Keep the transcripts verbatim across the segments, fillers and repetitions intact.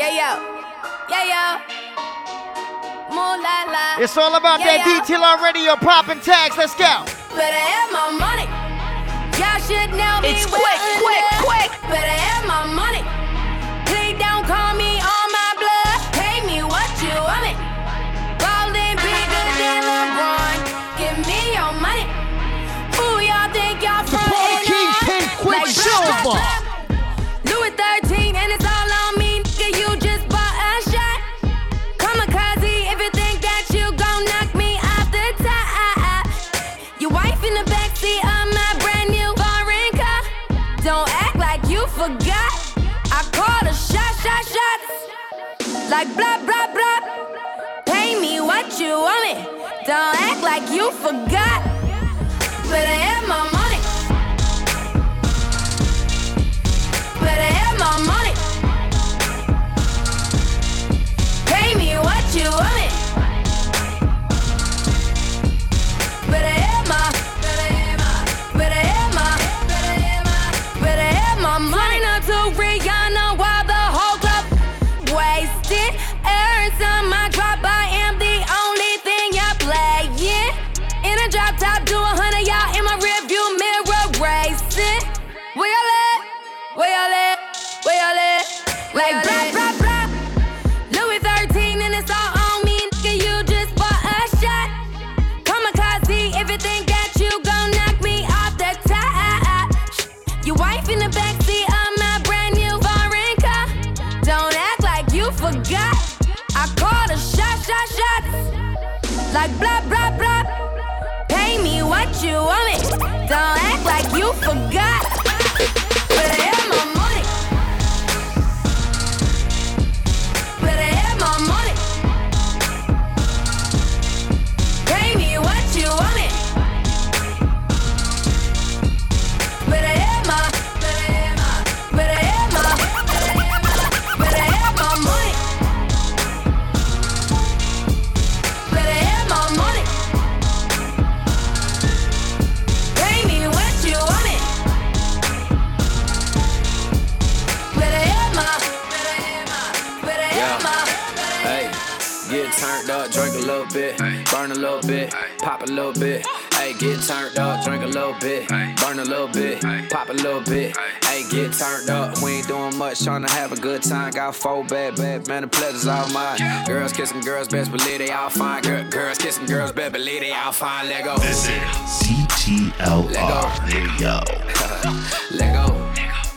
Yeah, yo. Yeah, yo. Moolah, it's all about yeah, that yo. detail on radio, popping tags. Let's go. Better have my money. Y'all should know me. It's well quick, quick, enough. quick. Better have my money. Please don't call me on my blood. Pay me what you want it. Ballin' bigger than LeBron. Give me your money. Who y'all think y'all The from? Party Kingpin Quicksilver. Louis thirteen and it's all on me. Nigga, you just bought a shot. Kamikaze if you think that you gon' knock me off the top. Your wife in the backseat of my brand new foreign car. Don't act like you forgot. I called a shot, shot, shots. Like blah, blah, blah. Pay me what you want it. Don't act like you forgot. Better have my money. Better have my money. Pay me what you want it. Better have my, better have my, better have my, better have my, better have my money. Up to Rihanna while the whole club wasted. Every time I drop, I am the only thing y'all playing. In a drop top, do a hundred y'all in my rearview mirror racing. Where y'all at? Where y'all at? Where y'all at? Like blah blah blah. Louis thirteen and it's all on me. Nigga, you just bought a shot. Kamikaze if you think that you gon' knock me off the top. Your wife in the backseat of my brand new foreign car. Don't act like you forgot. I called a shot, shot, shots. Like blah blah blah. Pay me what you want it. Don't act like you forgot. Better have my money. Better have my money. Pay me what you want it. Better have my, better have my, better have my, better have my, better have my money. Better have my money. Pay me what you want it. Better have my, better have my, better have my. Hey, get turned up, drink a little bit, burn a little bit, pop a little bit. Hey, get turned up, drink a little bit, burn a little bit, pop a little bit. Hey, get turned up, we ain't doing much, trying to have a good time. Got four bad, bad, man, the pleasure's all mine. Girls kissing girls, best believe they all fine. Girl, girls kissing girls, best believe they all fine. Let go. This is C T L R Radio. Let go.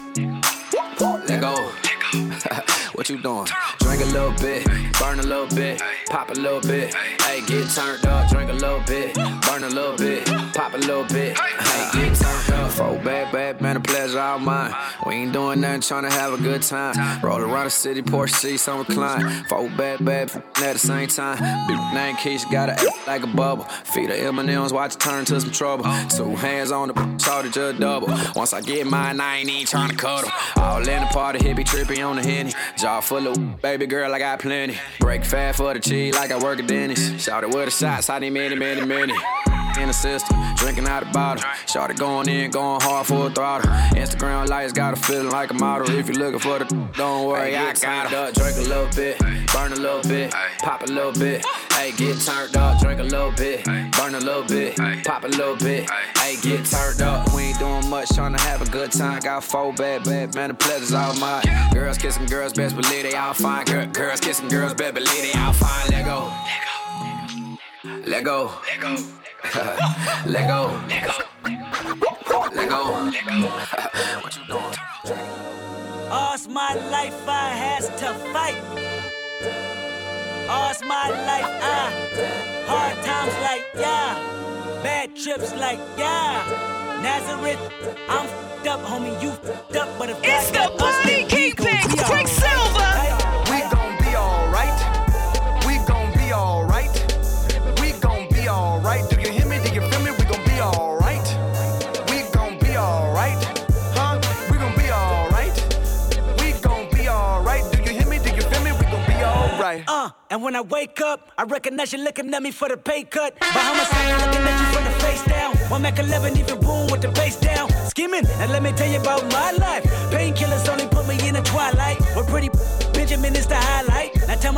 Let go. What you doing? Drink a little bit, burn a little bit, pop a little bit. Hey, get turned up, drink a little bit, burn a little bit, pop a little bit. Hey, get turned up. Four bad, bad, man, the pleasure all mine. We ain't doing nothing, trying to have a good time. Roll around the city, Porsche seats on recline. Four bad, bad, at the same time. Big name Keisha, gotta act like a bubble. Feed her M and M's, watch it turn to some trouble. Two hands on the shorty, just double. Once I get mine, I ain't even trying to cuddle. All in the party, hippie trippy on the Henny. Jaw full of baby girl, I got plenty. Break fat for the cheese like I work at Denny's. Shout it with the shots, I need many, many, many. In the system, drinking out the bottle. Shorty going in, going hard for a throttle. Instagram lights got a feeling like a model. If you're looking for the, don't worry, I got it. Drink a little bit, burn a little bit, pop a little bit. Hey, get turned up, drink a little bit, burn a little bit, pop a little bit. Hey, get turned up, we ain't doing much, trying to have a good time. Got four bad, bad, man, the pleasure's all mine. Girls kissing girls, best believe they all fine. Girl, girls kissing girls, best believe they all fine. Let go. Let go. Let go. Let go. Let go. Let go. What you doing? All's my life I has to fight. All's my life I hard times like yeah, bad trips like yeah. Nazareth, I'm f***ed up, homie, you f***ed up, but if It's God the got us, Party then we Kingpin gon' be Quicksilver. alright. We gon' be alright. We gon' be alright. We gon' be alright. Do you hear me? Do you feel me? We gon' be alright. We gon' be alright. Huh? We gon' be alright. We gon' be alright. Do you hear me? Do you feel me? We gon' be alright. Uh, and when I wake up, I recognize you looking at me for the pay cut. Bahamas ain't looking at you from the face down. One Mac eleven, even boom with the bass down. Skimming, and let me tell you about my life. Painkillers only put me in the twilight. We're pretty Benjamin is the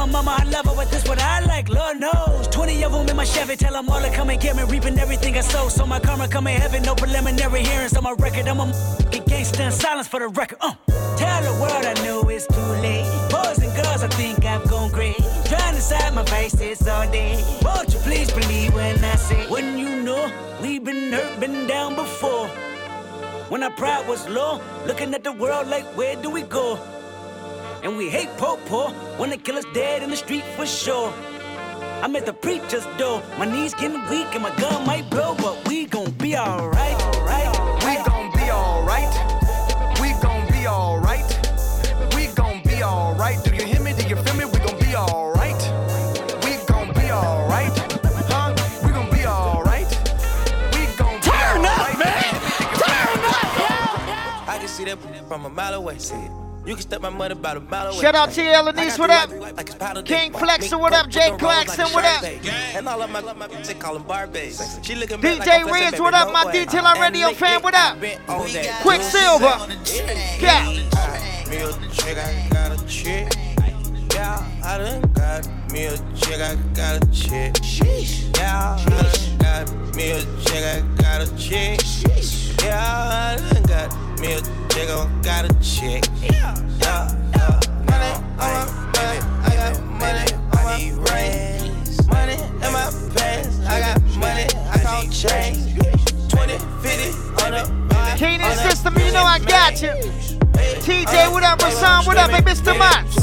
my mama, I love her, but this what I like, Lord knows. twenty of them in my Chevy, tell them all to come and get me. Reaping everything I sow, so my karma come in heaven. No preliminary hearings on my record. I'm a gangster in silence for the record. Uh. Tell the world I knew it's too late. Boys and girls, I think I've gone great. Trying to side my vices all day. Won't you please believe when I say, when you know we've been hurt, been down before. When our pride was low, looking at the world like, where do we go? And we hate po-po, wanna kill us dead in the street for sure. I'm at the preacher's door, my knees getting weak and my gun might blow, but we gon' be alright, right? We gon' be alright. We gon' be alright. We gon' be alright. Do you hear me? Do you feel me? We gon' be alright. We gon' be alright. Huh? We gon' be alright. We gon' be Turn up, alright. man! Turn up! I can see that from a mile away. See it. You can step my money about a mile away. Shout out to L and East, what up? King Flexer, what up? Jay Claxton, what up? And all of my love, my bitch call them Barbies. She looking D J Riz, what up? My Detail on Radio fan, what up? Quicksilver. Yeah. Me a chick, I got a chick. Yeah, I done got me a chick, I got a chick. Yeah, I done got me a chick, I got a chick. Yeah, I done got me a chick, I got a chick. Yeah, yeah, yeah. Money on my back, I got money on my brain. Money in my pants, I got money, I can't change. twenty, fifty on the Keenan System, you know I got you. T J, what up? Rasan, what up? Hey, Mister Mott's.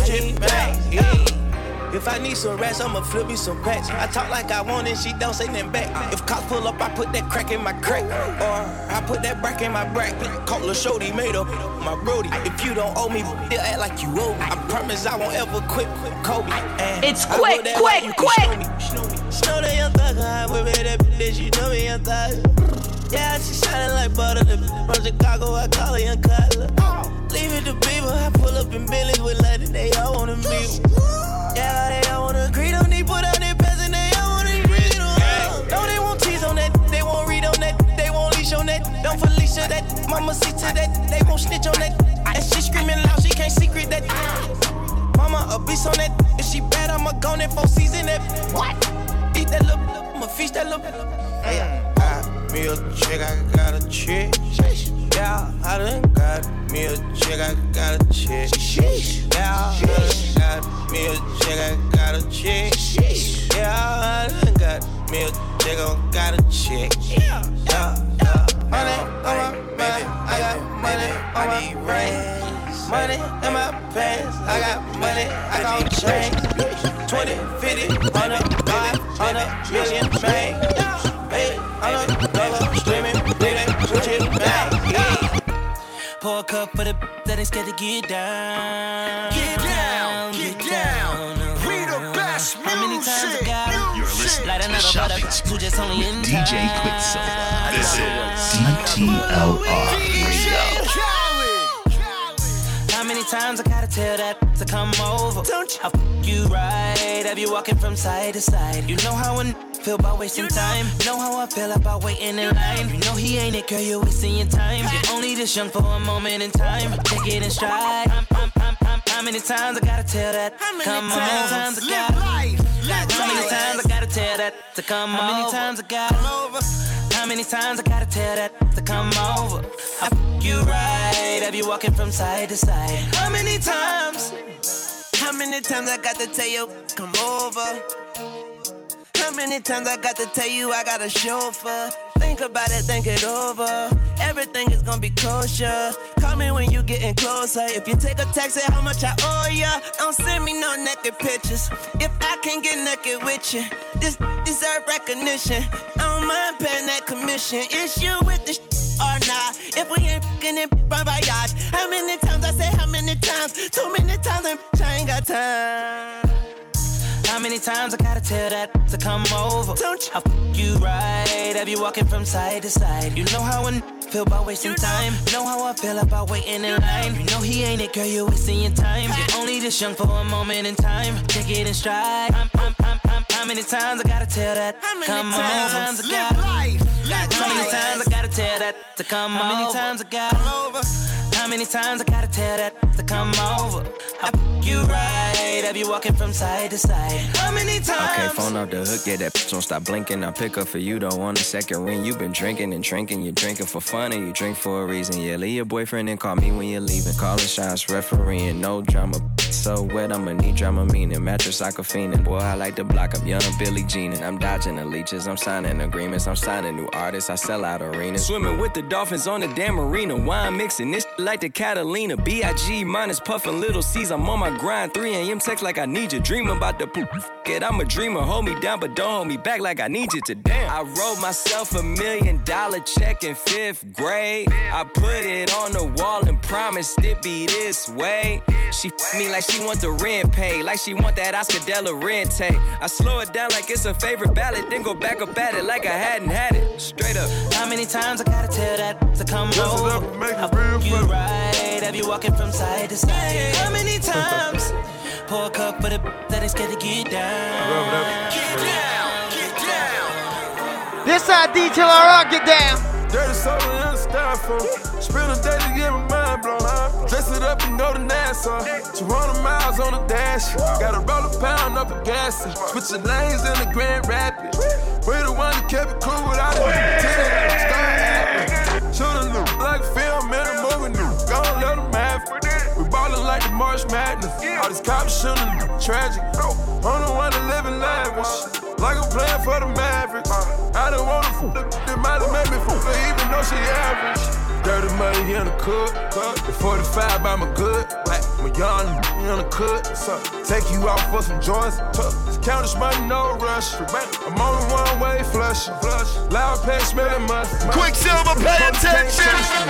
If I need some rats, I'ma flip me some packs. I talk like I want it, she don't say nothing back. If cops pull up, I put that crack in my crack. Or I put that brack in my brack. Call a shorty made up my brody. If you don't owe me, they'll act like you owe me. I promise I won't ever quit Kobe. And it's quick, quick, quick. Snow that young thug, I whip it that bitch, you know me young thug. Yeah, she shining like butter. From Chicago, I call her young Cutler. Leave it to people, I pull up in Billy's with London, they all wanna meet. Yeah, they all wanna agree, don't need put on their pants and they all wanna read on. Don't they want cheese on that, they won't read on that, they won't leash on that. Don't Felicia that, mama see to that, they won't snitch on that. And she screaming loud, she can't secret that. Mama a beast on that, if she bad, I'ma go in four season that. What? Eat that little, I'ma feast that little. Hey, me a chick, I got a chick. Yeah, I done got me a chick, I got a chick. Yeah, I done got me a chick, I got a chick. Yeah, I done got me a chick, I got a chick. Yeah, yeah. Money on my back, I got money on my brain. Money in my pants, I got money, I got change. twenty, fifty, one hundred, five hundred, million, man. Hey, I'm a dollar, streaming, bleeding, switch it back. Pour a cup for the that ain't scared to get down. Get down, get down. We the best music. How many times I got You're listening light to another Shopping butter, Spree who just only in with D J time. Quicksilver. This is D T L R Radio. How many times I gotta tell that to come over? Don't you? I'll f you right. Have you walking from side to side? You know how I feel about wasting time. Know how I feel about waiting in line. You know he ain't it, girl. You're wasting your time. You're only this young for a moment in time. Take it in stride. I'm, I'm, I'm, I'm, how many times I gotta tell that? Come on. How many times I gotta? How many times I gotta tell that to come over? How many times I gotta? How many times I gotta tell that to come over? I f you right. Have you walking from side to side? How many times? How many times I got to tell you come over? How many times I got to tell you I got a chauffeur? Think about it, think it over. Everything is gonna be kosher. Call me when you getting closer. If you take a taxi, how much I owe ya? Don't send me no naked pictures. If I can't get naked with you, this deserve recognition. I don't mind paying that commission. It's you with the sh- or not. If we ain't fucking in bon voyage. How many times I say how many times? Too many times and I ain't got time. How many times I gotta tell that to come over? Don't you? I'll f you right. Have you walking from side to side? You know how I feel about wasting time. Know how I feel about waiting in line. You know he ain't it, girl. You're wasting your time. You're only this young for a moment in time. Take it in stride. I'm, I'm, I'm, I'm, how many times I gotta tell that? Come on. How many times I gotta? How many times I gotta tell that to come over? How many times I gotta? How many times I gotta tell that to come over? I f you right. right. Have you walking from side to side? How many times? Okay, phone off the hook, yeah, that bitch won't stop blinking. I pick up for you, don't want a second ring. You been drinking and drinking, you drinking for fun and you drink for a reason. Yeah, leave your boyfriend and call me when you're leaving. Calling shots, refereeing, no drama. So wet, I'ma need drama meaning. Mattress like a fiendin'. Boy, I like to block up young Billie Jean. And I'm dodging the leeches, I'm signing agreements. I'm signing new artists, I sell out arenas. Swimming with the dolphins on the damn marina. Wine mixing this like the Catalina. B I G minus puffin' little C's. I'm on my grind. three a.m. text like I need you. Dream about the poop. It, I'm a dreamer. Hold me down, but don't hold me back like I need you to. Damn. I wrote myself a million dollar check in fifth grade. I put it on the wall and promised it be this way. She f me like she want the rent paid, like she want that Oscar De La Renta. I slow it down like it's a favorite ballad, then go back up at it like I hadn't had it. Straight up. How many times I gotta tell that to come over? How f you right? Have you walking from side to side? How many times? Pour a cup for the that ain't scared to get down. Get down, get down. This how D T L R get down. Dirty soda in the styrofoam. Spend a day to get my mind blown. Dress it up and go to Nassau. two hundred miles on the dash. Gotta roll a pound up a gas. Switch your lanes in the Grand Rapids. We the one that kept it cool without it. Start acting. Should've looked like a film in a movie. Gonna let them have it. We ballin' like the March Madness. All these cops shooting tragic. I'm the one that live in lavish. Like I'm playing for the Mavericks. I don't wanna f*** the that might have made me f*** her even though she average. Dirty money in the cook. The forty-five by my good. I'm a young in the cook. So take you out for some joints. Count this money, no rush. I'm on the one way flush. Loud pack smelling must. Quicksilver, pay attention.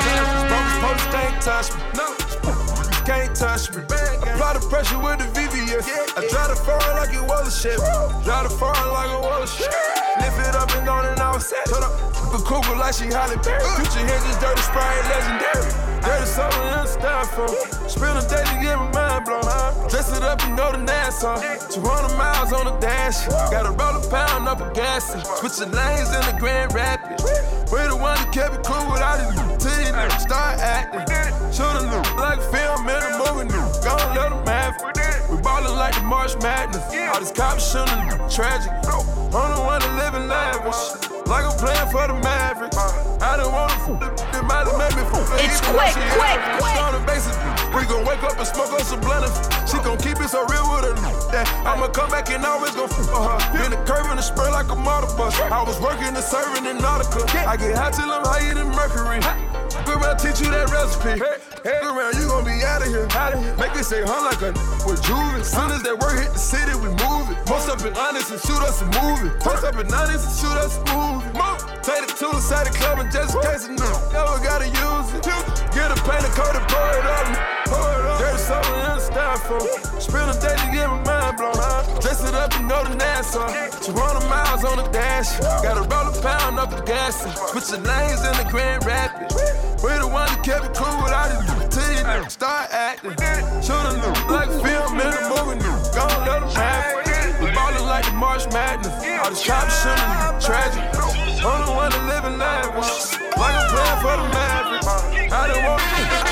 Police can't touch me. No. Can't touch me. Apply the pressure with the V V S. I drive the foreign like it was a shit. Drive the foreign like it was a shit. Lift it up and on and off. Turn up the cougar like she Halle Berry. Future hinges, dirty Sprite, legendary. Dirty soda in the styrofoam. Spend a day to get my mind blown. Dress it up and go to Nassau. two hundred miles on the dash. Gotta roll a pound up a gas. Switch the lanes in the Grand Rapids. We the one that kept it cool without it. Till you start acting. Should've looked like a film in a movie. Gonna let them have it. We ballin' like the March Madness. All these cops shooting tragic. I'm the one that live in lavish. Like I'm playing for the Mavericks. I don't wanna f*** it might have made me f*** her. It's quick, quick, quick. We gon' wake up and smoke us some blunt. She gon' keep it so real with her. That I'ma come back and always gon' f*** her. In the curve and the spur like a motor bus. I was working and serving in Nautica. I get hot till I'm higher than Mercury. Go around, teach you that recipe. Hey, go around, you gon' be out of here. Make it say huh like a with Juvie. Soon as that work hit the city, we move it. Post up in honest and shoot us a movie. Post up in honest and shoot us a movie. Take it to the side of the club and just in case it new. Never gotta use it. Get a paint and coat and pour it up. Pour it up. Dirty soda in the styrofoam. Spend a day to get my mind blown. Dress it up and go to Nassau. two hundred miles on the dash. Gotta roll a pound up the gas. Switch the lanes in the Grand Rapids. We the one that kept it cool without it. Till you start acting. Should've looked like a film in a movie. Gonna let them have it. We ballin' like the March Madness. All these cops shooting tragic. I'm the one that live in lavish. Like I'm playing for the Mavericks. I don't want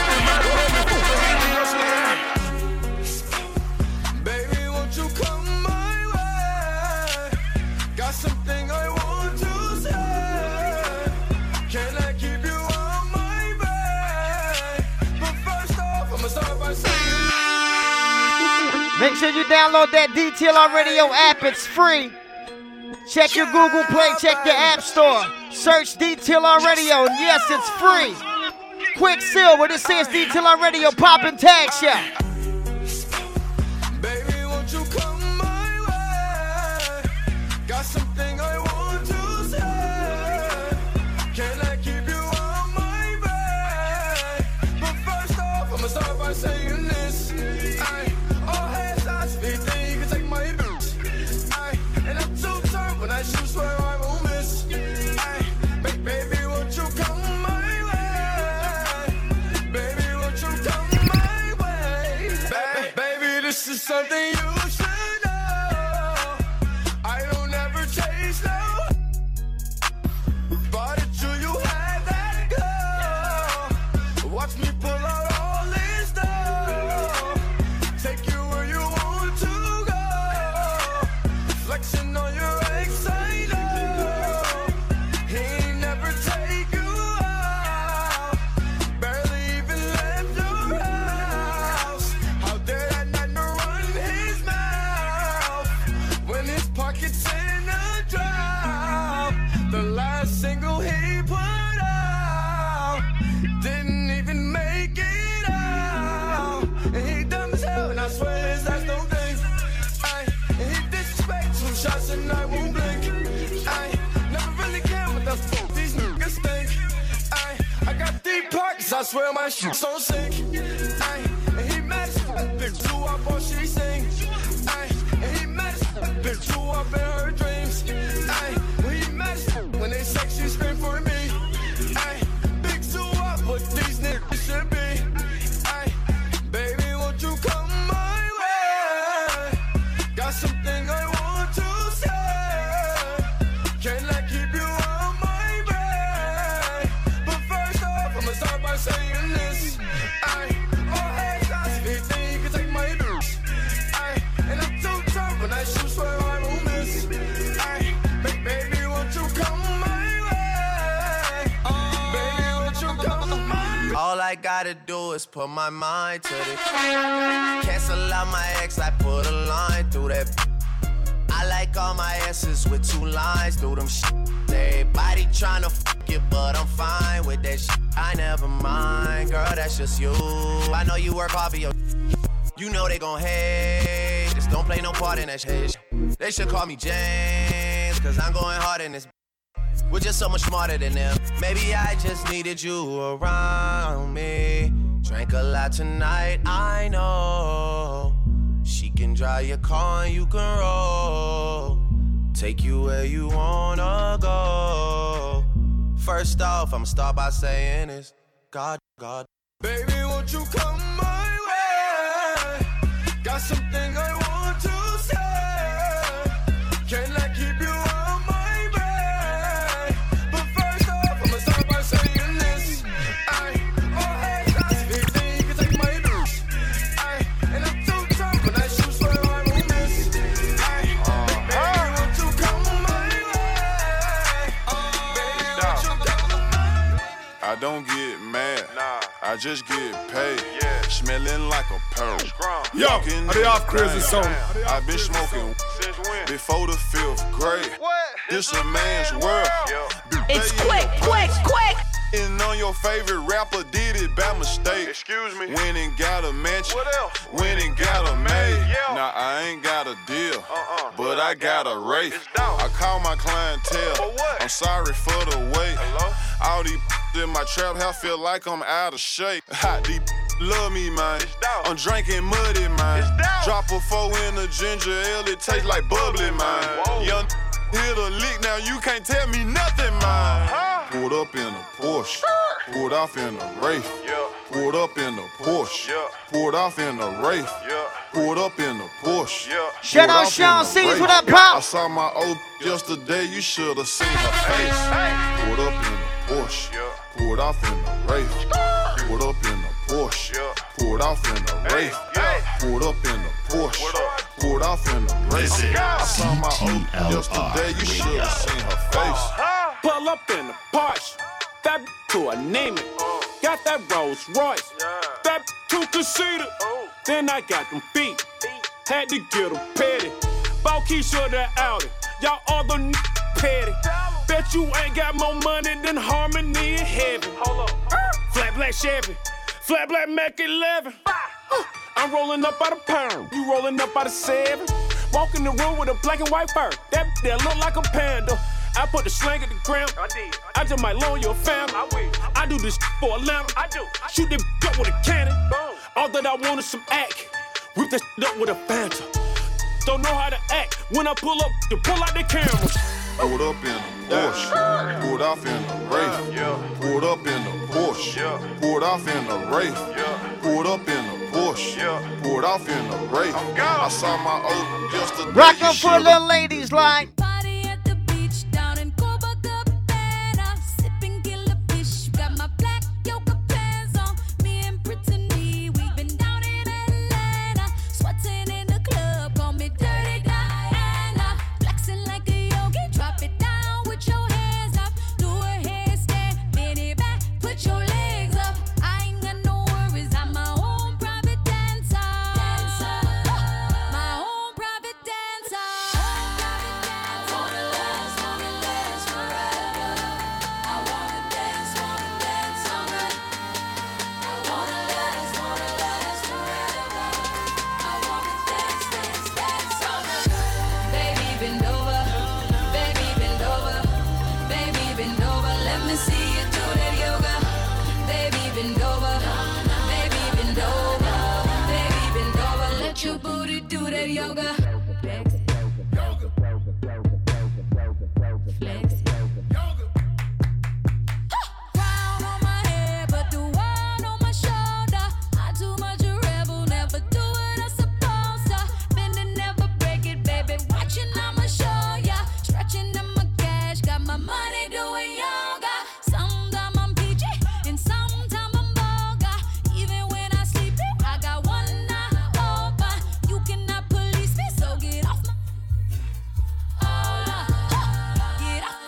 to. Baby, won't you come my way? Got something I want to say. Can I keep you on my way? But first off, I'ma start by saying. Make sure you download that D T L R Radio app. It's free. Check your Google Play, check your App Store. Search D T L R Radio, and yes, it's free. Quicksilver, this is D T L R Radio Poppin' Tag Show. Baby, won't you come my way? Got something I want to say. Can I keep you on my way? But first off, I'ma start by saying this. I, all hands I speak, then you can take my bitch. I, and I'm too turned when I shoot, swear I won't miss. I, ba- baby, won't you come my way? Baby, won't you come my way? Ba- baby, this is something you should know. I don't ever chase no. But it's true you had that girl. Watch me pull out all this stuff. Take you where you want to. swear his ass don't think. Ay, and he disrespect two shots and I won't blink. Ay, never really care what the fuck these niggas think. Ay, I got deep pockets, I swear my shit's don't sink. Ay, and he mad as fuck, bitch blew up all she sing. Ay, and he mad as fuck, bitch blew up in her dreams. Ay, when he mad as fuck, when they sex she scream for me. Ay, big two up, what these niggas should be. Ay, baby, won't you come my way? Got something I want to say. Can I keep you on my brain? But first off, I'ma start by saying this. Ay, all eggs, I think you can take my bitch. Ay, and I'm too tough when I shoot, swear I won't miss. Ay, ba- baby, won't you come my way? Baby, won't you come my way? All I gotta do is put my mind to it. Cancel out my ex, I put a line through that. I like all my S's with two lines through them shit. Everybody tryna fuck it, but I'm fine with that shit. I never mind, girl, that's just you. I know you work hard for your. You know they gon' hate. Just don't play no part in that shit. They should call me James, cause I'm going hard in this. We're just so much smarter than them. Maybe I just needed you around me. Drank a lot tonight, I know. She can drive your car and you can roll. Take you where you wanna go. First off, I'ma start by saying this. God, God. Baby, won't you come my way? Got something I want to say. Can I keep you on my brain? But first off, I'ma start by saying this. Ay, oh hey, that's fifteen, you can take my bitch. Ay, and I'm too tough when I shoot, swear I won't miss. Ay, baby, won't you come my way? Baby, won't you come my way? I don't get mad, nah. I just get paid. Yeah. Smelling like a pearl. Yo, are they off crazy song? I've been smoking before the fifth grade. What? This a man's world. Yeah. It's quick, quick, quick. And on your favorite rapper did it by mistake. Excuse me. Went and got a mansion. What else? Went and got a maid. Yeah. Now I ain't got a deal, uh-uh. but I got a rate. I call my clientele. For what? I'm sorry for the wait. Hello? All these in my trap house feel like I'm out of shape. Hot deep love me, man. I'm drinking muddy, man. Drop a four in a ginger ale, it tastes like bubbly, man. Whoa. Young hit a lick, now you can't tell me nothing, man. Uh-huh. Pulled up in a Porsche, pulled off in a Wraith. Yeah. Pulled up in a Porsche, yeah. Pulled off in a Wraith. Yeah. Pulled up in a Porsche. Yeah. Shout out Sean C's with that pop. I saw my old yesterday, you should have seen her face. Hey. Pulled up in a Porsche, yeah. Pulled off in a Wraith. Pulled up in a Porsche, yeah. Pulled off in a Wraith. Yeah. Pulled up in a Porsche, pulled off in a Wraith. I saw my old yesterday, you should have seen her face. Pull up in a Porsche, that to a name it. Got that Rolls Royce, that two Casita. Then I got them feet, had to get them petty. Bought Keisha the Audi, y'all other n***** petty. Bet you ain't got more money than Harmony in heaven. Hold up. Flat black Chevy, flat black Mac eleven. I'm rolling up by the pound, you rolling up by the seven. Walk in the room with a black and white fur, that that look like a panda. I put the slang at the ground. I did. I just might loan you a family. I will. I do this for Atlanta. I do. I Shoot that up with a cannon. Boom. All that I want is some act. Whip that up with a Fanta. Don't know how to act. When I pull up, to pull out the cameras. Pulled up in a Porsche, pulled off in a Wraith. Yeah. Pulled up in a Porsche, yeah. Pulled off in a Wraith. Yeah. Pulled up in a Porsche, yeah. Pulled off in a Wraith. I saw my old yesterday. Rock up for little ladies like. do that yoga. Flex. Flex. Crown on my head, but the world on my shoulder. I too much a rebel, never do what I'm supposed to. Bend and never break it, baby. Watching, I'ma show ya. Stretching in my cash, got my money doing yoga. Sometimes I'm peachy, and sometimes I'm vulgar. Even when I sleep, I got one eye open. You cannot police me, so get off my. Oh, yeah. Get off.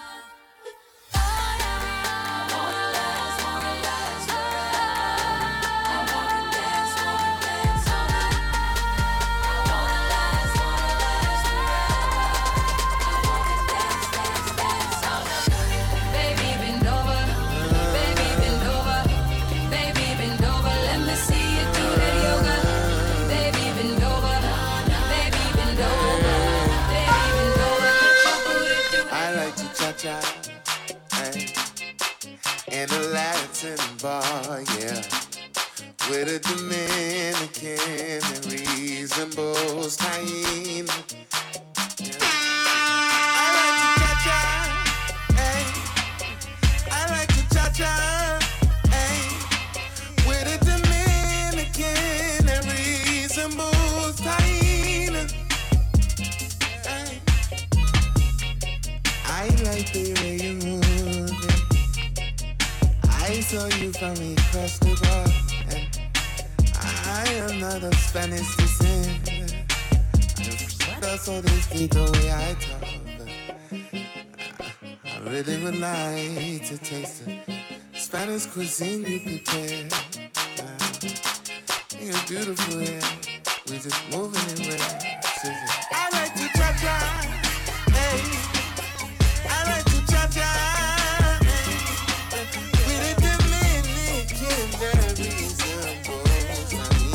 Baby, bend over. Baby, bend over. Baby, bend over. Let me see you do that yoga. Baby, bend over. Baby, bend over. Baby, bend over. Get your booty do it. I like to cha-cha, hey, in a Latin bar, yeah, with a Dominican that resembles Taíno. Yeah. I like to cha-cha, hey, I like to cha-cha, hey, with a Dominican that resembles Taíno. Hey. I like the way you move it. I saw you from across the bar, and I am not of Spanish descent. That's all this be the way I talk, but I really would like to taste the Spanish cuisine you prepare. You're beautiful, yeah. We just moving it with. I like to cha-cha, hey. I like to cha-cha, with a Dominican that resembles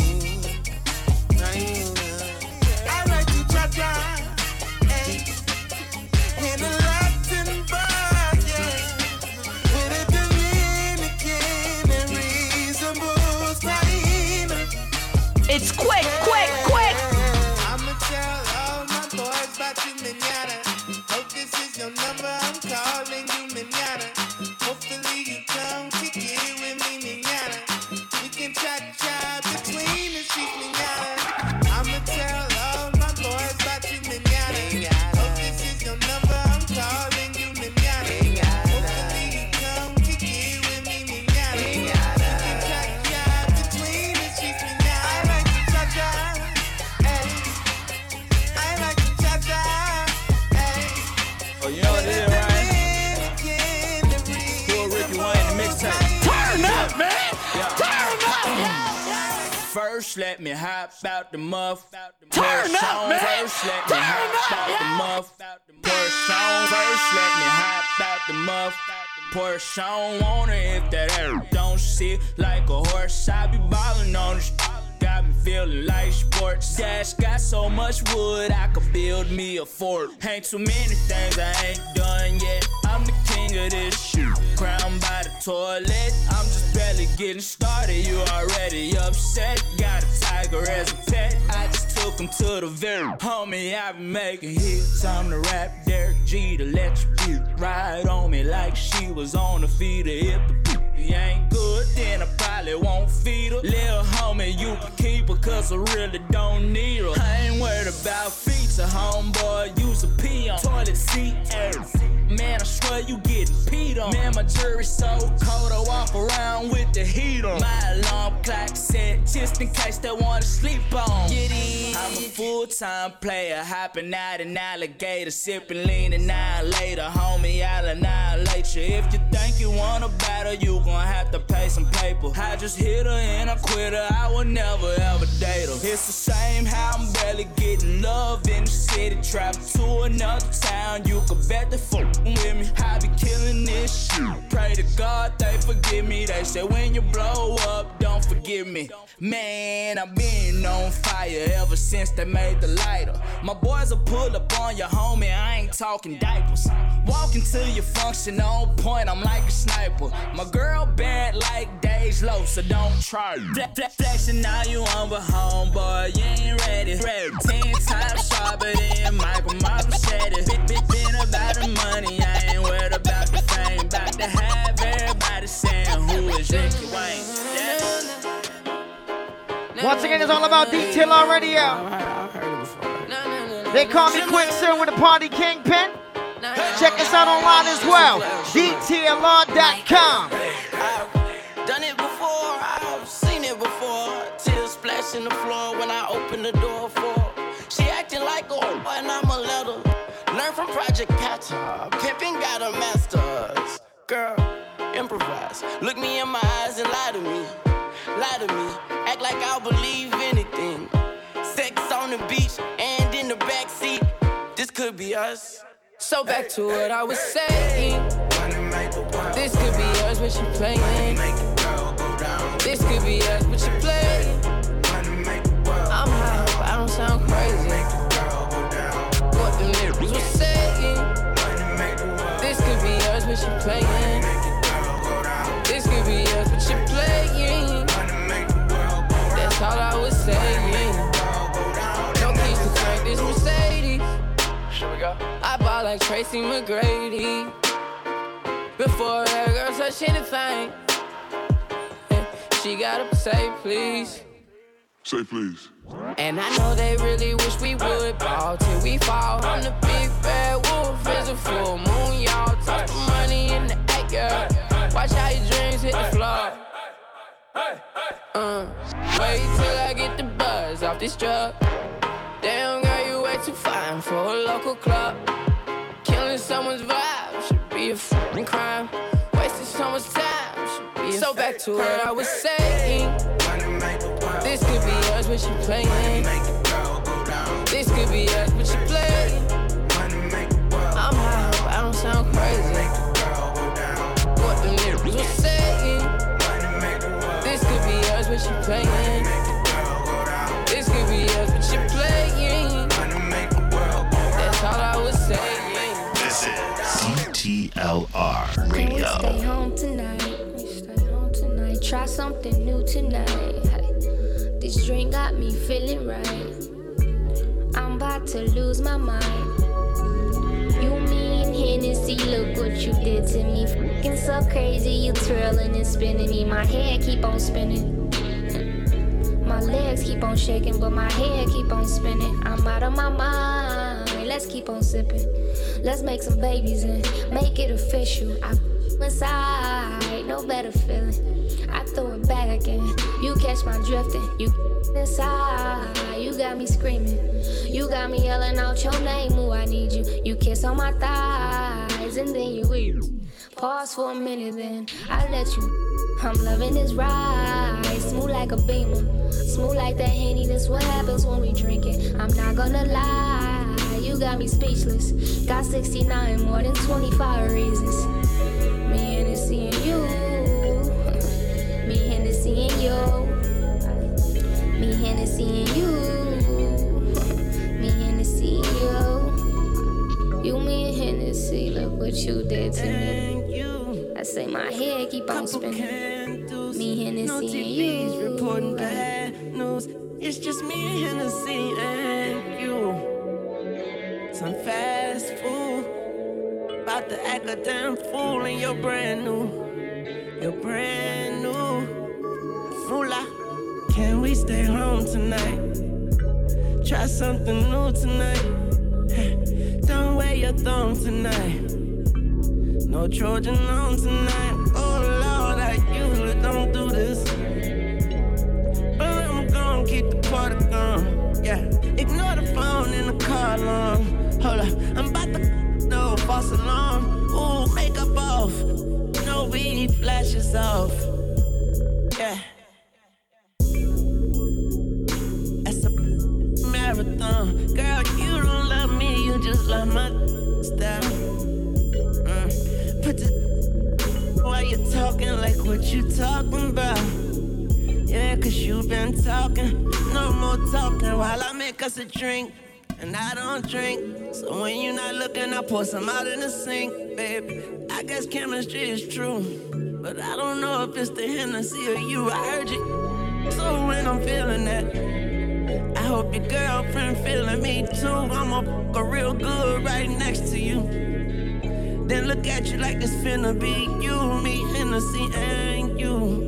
Taíno. I like to cha-cha, hey, in a Latin bar, yeah, with a Dominican that resembles Taíno. It's quick, quick, quick. I'ma tell all my boys about you, manana. Hope this is your number, I'm calling you manana. Hopefully you come kick it with me, manana. We can cha-cha between the streets, manana. I'ma tell all my boys about you, manana. Hope this is your number, I'm calling you manana. Hopefully you come kick it with me, manana. We can cha-cha between the streets, manana. I like to cha-cha, hey. I like to cha-cha, hey. Oh, you know what it is, right? Poor Ricky Wayne, the mixtape. Turn up, man. Yeah. Turn up. First, let me hop out the muff. Turn up, man. First, let me Turn hop up, out the yeah. muff. Push on. First, let me hop out the muff. Push on. Wonder if that air don't sit like a horse. I be ballin' on the sh- got me feeling like sports. Dash got so much wood, I could build me a fort. Ain't too many things I ain't done yet. I'm the king of this shit. Crowned by the toilet. I'm just barely getting started. You already upset. Got a tiger as a pet. I just took him to the very. Homie, I been making hits. I'm the rap Derek G to let you beat. Ride on me like she was on the feet of hip. You ain't good, then I probably won't feed her. Little homie, you can keep her, cause I really don't need her. I ain't worried about feature, homeboy, use a pee on. Toilet seat air. Man, I swear you getting peed on. Man, my jury's so cold, I walk around with the heat on. My alarm clock set, just in case they wanna sleep on. Get in. I'm a full-time player, hopping out an alligator, sipping lean annihilator. Homie, I'll annihilate you. If you think you wanna battle, you gon' have to pay some paper. I just hit her and I quit her, I would never ever date her. It's the same how I'm barely getting love in the city. Travel to another town, you can bet the fuck with me. I be killing this shit. Pray to God they forgive me. They say when you blow up, don't forgive me. Man, I've been on fire ever since they made the lighter. My boys will pull up on your homie, I ain't talking diapers. Walking to your function on point, I'm like a sniper. My girl bad like Dage Low, so don't try. Flexing now you on with homeboy, you ain't ready. Ten times sharper than Michael Machete. Been about the money, I ain't worried about the fame. About to have everybody saying who is Ricky Wayne. Yeah. Once again, it's all about D T L R Radio. They call me Quicksilver with the Party Kingpin. Check us out online as well, D T L R dot com. I've done it before, I've seen it before. Tears splashing the floor when I open the door for her. She acting like a whore and I'm a letter. Learn from Project Patter, pimpin' got a master's. Girl, improvise, look me in my eyes and lie to me. Lie to me, act like I'll believe anything. Sex on the beach and in the backseat, this could be us. So back to what I was saying. This could be us, but you playing. This could be us, but you playing. I'm high, but I don't sound crazy. What the lyrics was saying. This could be us, but you playing. This could be us, but you playing. That's all I was saying. No keys to crank this Mercedes. I bought like Tracy McGrady. Before that girl touch anything, she gotta say please. Say please. And I know they really wish we would ball till we fall. I'm the big bad wolf, it's a full moon, y'all. Toss the money in the air, girl. Watch how your dreams hit the floor. Uh, wait till I get the buzz off this drug. Damn girl, you way too fine for a local club. Killing someone's vibe should be a fucking crime. Wasting someone's time should be a So back to what I was saying. This could be us, but you playing. This could be us, but you playing. I'm high, but I don't sound crazy. What the lyrics was saying. This could be us, but you playing. This could be us, but you playing. That's all I was saying. This is C T L R Radio. Stay home tonight. Stay home tonight. Try something new tonight. Hey, this drink got me feeling right. I'm about to lose my mind. You mean Hennessy, look what you did to me. Fucking so crazy, you twirling and spinning me. My head keep on spinning. My legs keep on shaking, but my head keep on spinning. I'm out of my mind. Let's keep on sipping. Let's make some babies and make it official. I inside, no better feeling. I throw it back again. You catch my drifting. You inside, you got me screaming. You got me yelling out your name. Ooh, I need you. You kiss on my thighs and then you weep. Pause for a minute, then I let you. I'm loving this ride, smooth like a beamer, smooth like that Henny. That's what happens when we drink it. I'm not gonna lie, you got me speechless. Got sixty-nine, more than twenty-five reasons. Me Hennessy and you, me Hennessy and you, me Hennessy and you, me Hennessy and you. You, me and Hennessy, look what you did to me. I say my head keep on spinning. Me, Hennessy, and you. Reporting bad news. It's just me, Hennessy, and you. Some fast food. About to act a damn fool, and you're brand new. You're brand new. Fula. Can we stay home tonight? Try something new tonight. Don't wear your thong tonight. No Trojan on tonight. Oh Lord, I usually don't do this, but I'm gonna keep the party going. Yeah, ignore the phone in the car alarm. Hold up, I'm about to no false alarm. Ooh, makeup off, no weed flashes off. Yeah, that's a marathon. Girl, you don't love me, you just love my style. Put the while you talking like what you talking about. Yeah, cause you been talking, no more talking while I make make us a drink, and I don't drink. So when you're not looking, I pour some out in the sink, baby. I guess chemistry is true, but I don't know if it's the Hennessy or you. I heard you, so when I'm feeling that, I hope your girlfriend feeling me too. I'ma go real good right next to you, then look at you like it's finna be you, me, Hennessy, and you.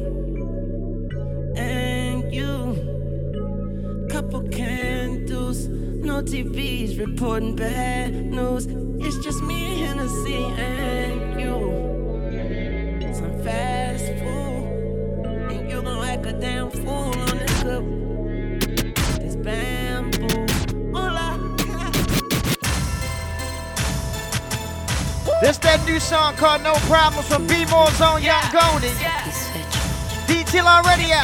And you, couple candles, no T Vs reporting bad news. It's just me and Hennessy and you. Some fast food, and you gon' act a damn fool on this cup. This bamboo, hola. This that new song called No Problems from B-More's own Young Goldie. D-Till Radio.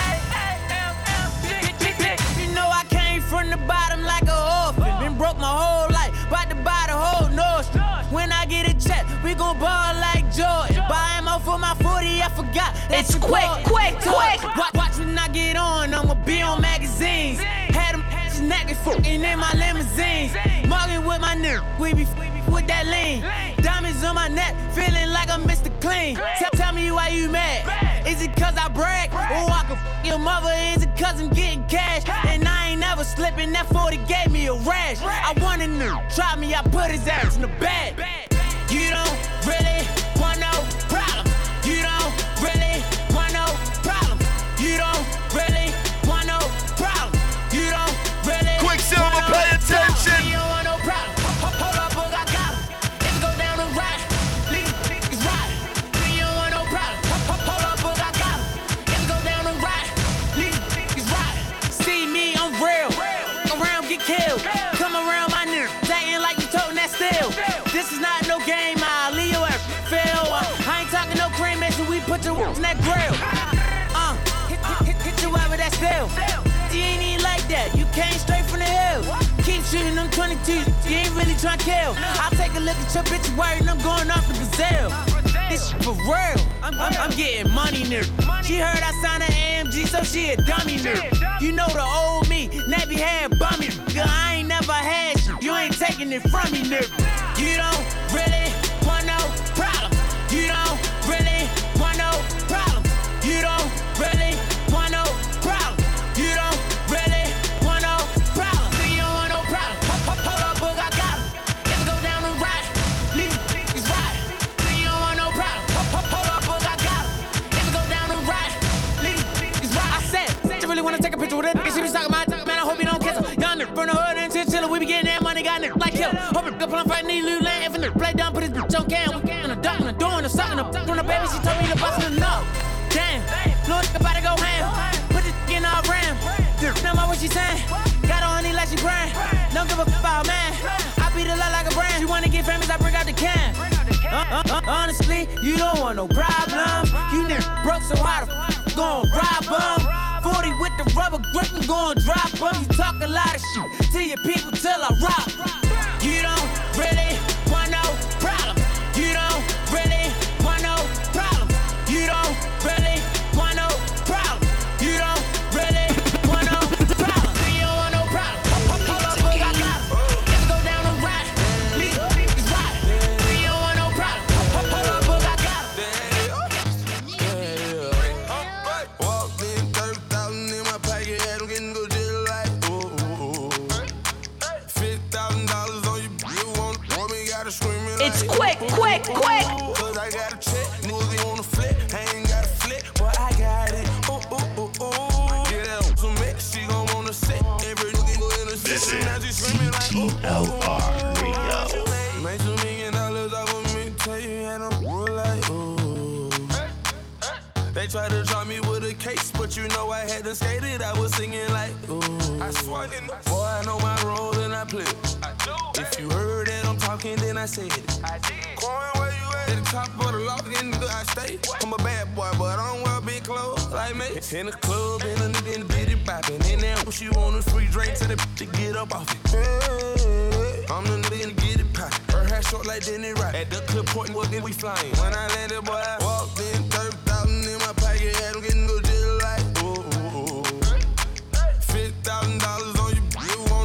You know I came from the bottom like a orphan. Been broke my whole life, about to buy the whole North. When I get a check, we gon' ball like Jordan. Buy ammo for my forty, I forgot. That's quick, quick, quick. Watch, watch when I get on, I'ma be on magazines. Had them naked fucking in my limousines. Mugging with my nigga, we be with that lean. Diamonds on my neck, feeling like I'm Mister Clean. Tell, tell me why you mad. Is it cause I brag? Or I can f your mother? Is it cause I'm getting cash? And I ain't never slipping, that forty gave me a rash. I want a nigga, try me, I put his ass in the bag. You don't really want no problem. You don't really want no problem. You don't really want no problem. You don't really Quicksilver, pay attention. You don't want no problem. Hold up, book, I got him. Let's go down the ride. Leave niggas ride. You don't want no problem. Hold up, book, I got him. Let's go down the ride. Leave niggas ride. See me, I'm real. Around, get killed. Come around my nigga, acting like you toting that still. This is not no game, I'll leave your ass fail. I ain't talking no cream, man, so we put your in that grill. Uh, hit, hit, hit, hit you out with that still. You ain't even like that, you came straight from the hill. Keep shooting them twenty-twos, you ain't really trying to kill. I'll take a look at your bitch worried, I'm going off to Brazil. This shit for real, I'm, I'm, I'm getting money near. She heard I signed an A M G, so she a dummy near. You know the old me, nappy hair bummy. Girl, I ain't never had you, you ain't taking it from me near. You don't really want no problem. You don't really want no problem. You don't really want no problem. You don't really want no problem. You don't want no problem. Hold up, book, I got him. Let's go down the ride. Leave niggas ride. You don't want no problem. Hold up, book, I got him. Let's go down the ride. Leave niggas ride. I said, you really wanna take a picture with it? She was talking about, man, I hope you don't kiss her. Young nigga from the hood and chinchilla, we be getting that money, got nigga like killer. Hope it up on fight, need loot land. If a nigga play down, put his bitch on cam. We in the dark, in the door, in the sucking up. From the baby, she told me to bust it enough. Damn, little nigga about to go ham. Put this in our ram. Know my what she saying? Got on honey like she praying. Don't give a f about man. I beat a lot like a brand. You wanna get famous, I bring out the can. Uh, uh, uh, honestly, you don't want no problem. You niggas broke, so how the f gon' rob them? forty with the rubber grip, I'm gon' drop them. You talk a lot of shit to your people till I rock. You don't really want no problem. You don't really want no problem. You don't really want no problem. You don't really want no problem. You don't want no problem. Hold up, book, I got him. Let's go down the ride. Leave niggas ride. You don't want no problem. Hold up, book, I got him. Walked in, thirty thousand in my pocket, had them getting go just like, ooh, ooh, ooh. fifty thousand dollars on you, you want, want me, gotta scream it It's like, quick, quick, quick. Cause I got a check, niggas they wanna flip, I ain't got a flip, but I got it, ooh, ooh, ooh, ooh. Get out some mix, she gon' wanna sit, every nigga go in the system, now she screaming like, ooh, T L R Radio. Made two million dollars off of me, tell you, and I'm real like, ooh. They tried to drop me with a case, but you know I had to skate it. I was singing like, ooh. I swear, boy, I know my role and I play it. If you heard that I'm talking, then I said it. I did. Coin, where you at? At the top of the loft, in the I stay. I'm a bad boy, but I don't wear big clothes like me. In the club, and a nigga in the bitty poppin'. In there, when she want a free drink, tell the bitch to get up off it. Hey, I'm the nigga to get it poppin'. Her hair short like Denny Rock. At the clip point, well, then we flying. When I landed, boy, I walked in, thirty thousand in my pocket, had them getting go just like, ooh, ooh, ooh. fifty thousand dollars on you, you want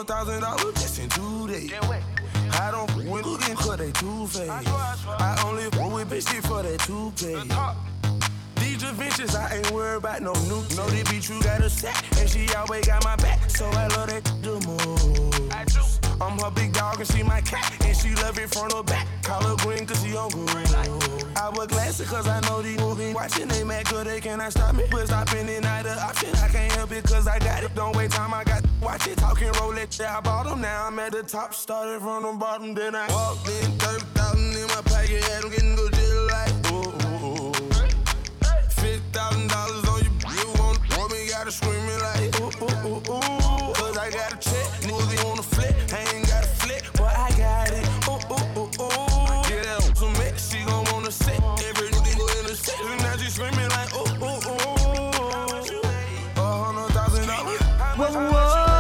hundred thousand dollars just in two days. I don't f with cooking cause they two-faced. I only f with bitches for that two-pay. These adventures, I ain't worried about no nuke. Know they be true, got a set, and she always got my back. So I love that the most. I'm her big dog and she my cat, and she love it front or back. Call her green cause she on green. I wear glasses cause I know these movies watching they mad cause they cannot stop me. But stopping it not an option, I can't help it cause I got it. Don't wait time, I got watch it, talking Rolex, yeah, I bought them. Now I'm at the top, started from the bottom, then I walked in, thirty thousand in my pocket, had them getting go just like, oh, oh, oh. fifty thousand dollars on you, you want, want me, gotta scream it like, ooh, ooh, ooh, ooh. Cause I got a check, niggas on the flip, I ain't got a flip, but I got it, ooh, ooh, ooh, ooh. Get out some mix, she gon' wanna sit, everything go in the set, and now she screaming like, ooh, ooh, ooh. A hundred thousand dollars, whoa, whoa,